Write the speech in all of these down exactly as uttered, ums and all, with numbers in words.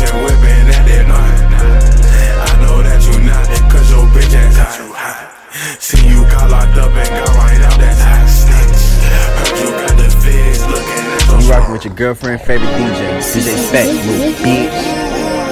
kitchen whipping at that night. I know that you not, cause your bitch ass hot. See you got locked up and got right out, that's hot. Heard you got the feds looking at your. You rockin' with your girlfriend favorite D J, D J Spec, little bitch.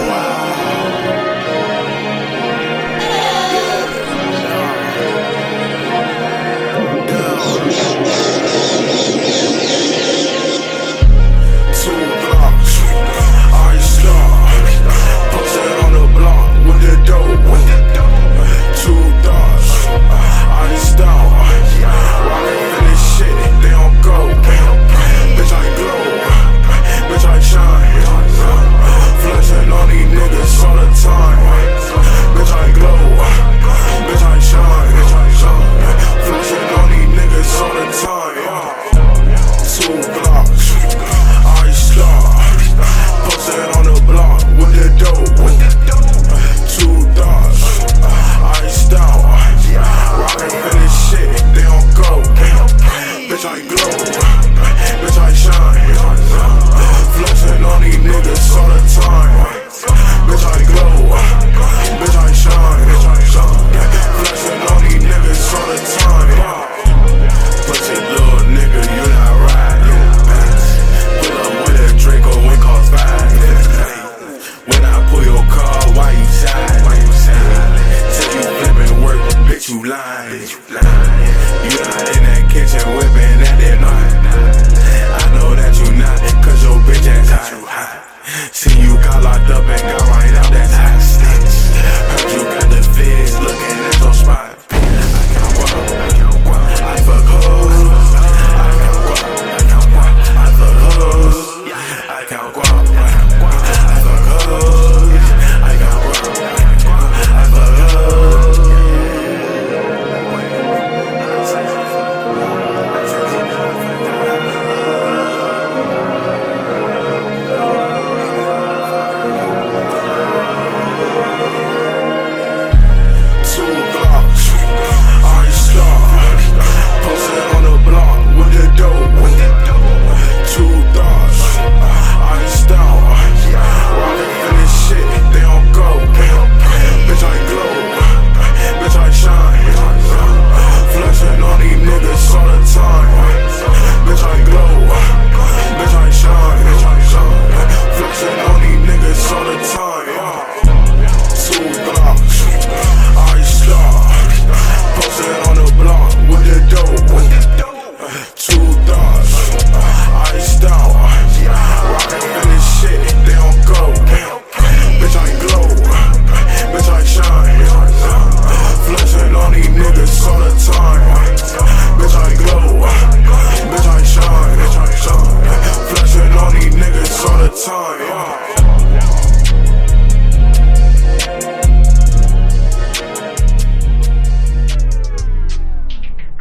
You lying, you not in that kitchen whipping at that night. I know that you not, cause your bitch ass hot. See you got locked up and got